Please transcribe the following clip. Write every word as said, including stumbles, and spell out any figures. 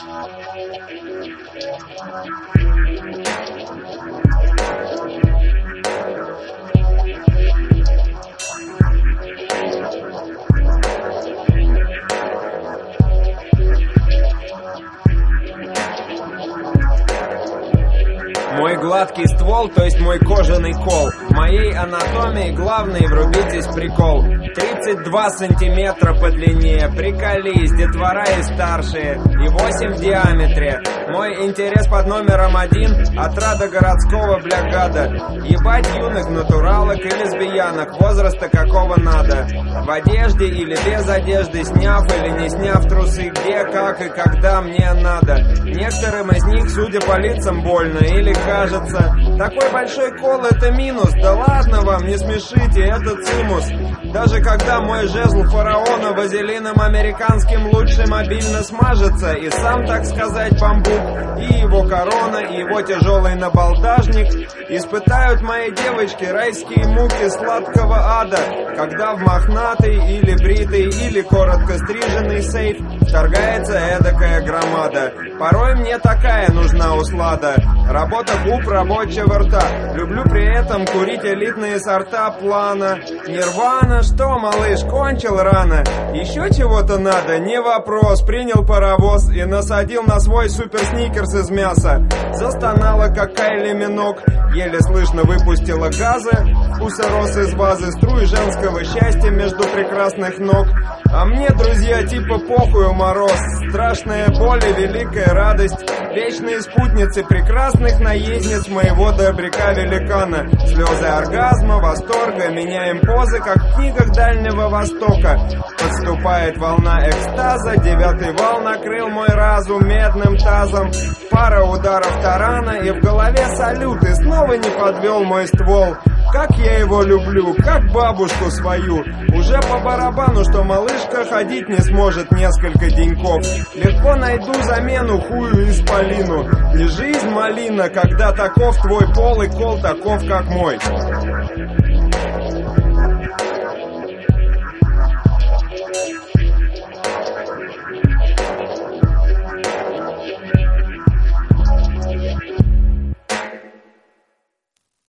Мой гладкий ствол, то есть мой кожаный кол. В моей анатомии главный, врубитесь, прикол. тридцать два сантиметра по длине, приколись, детвора и старшие, и восемь в диаметре. Мой интерес под номером один, отрада городского блягада. Ебать юных натуралок и лесбиянок, возраста какого надо. В одежде или без одежды, сняв или не сняв трусы, где, как и когда мне надо. Некоторым из них, судя по лицам, больно или кажется. Такой большой кол — это минус. Да ладно вам, не смешите, это цимус. Даже когда мой жезл фараона вазелином американским лучше мобильно смажется, и сам, так сказать, бамбук, и его корона, и его тяжелый набалдажник испытают мои девочки райские муки сладкого ада, когда в мохнатый или бритый или коротко стриженный сейф вторгается эдакая громада. Порой мне такая нужна услада. Работа губ рабочего рта. Люблю при этом курить элитные сорта плана. Нирвана, что, малыш, кончил рано? Еще чего-то надо? Не вопрос. Принял паровоз и насадил на свой супер сникерс из мяса. Застонала, как Кайли Минок. Еле слышно выпустила газы. Вкуса рос из вазы. Струи женского счастья между прекрасных ног. А мне, друзья, типа похуй мороз. Страшная боль и великая радость. Вечные спутницы прекрасных наездниц моего добряка-великана. Слезы оргазма, восторга, меняем позы, как в книгах Дальнего Востока. Подступает волна экстаза, девятый вал накрыл мой разум медным тазом. Пара ударов тарана и в голове салют, и снова не подвел мой ствол. Как я его люблю, как бабушку свою. Уже по барабану, что малышка ходить не сможет несколько деньков. Легко найду замену хую исполину. Не жизнь малина, когда таков твой пол и кол таков, как мой.